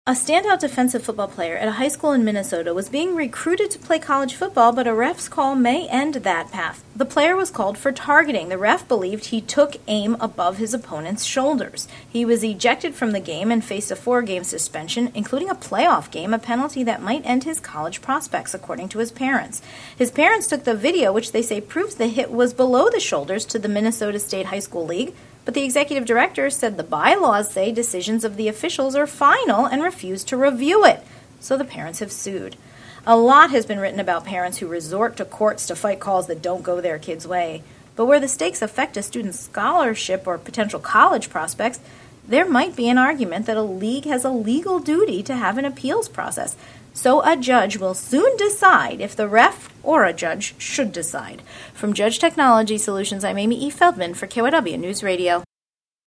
A standout defensive football player at a high school in Minnesota was being recruited to play college football, but a ref's call may end that path. The player was called for targeting. The ref believed he took aim above his opponent's shoulders. He was ejected from the game and faced a 4-game suspension, including a playoff game, a penalty that might end his college prospects, according to his parents. His parents took the video, which they say proves the hit was below the shoulders, to the Minnesota State High School League, but the executive director said the bylaws say decisions of the officials are final and refused to review it, so the parents have sued. A lot has been written about parents who resort to courts to fight calls that don't go their kids' way, but where the stakes affect a student's scholarship or potential college prospects, there might be an argument that a league has a legal duty to have an appeals process. So a judge will soon decide if the ref or a judge should decide. From Judge Technology Solutions, I'm Amy E. Feldman for KYW News Radio.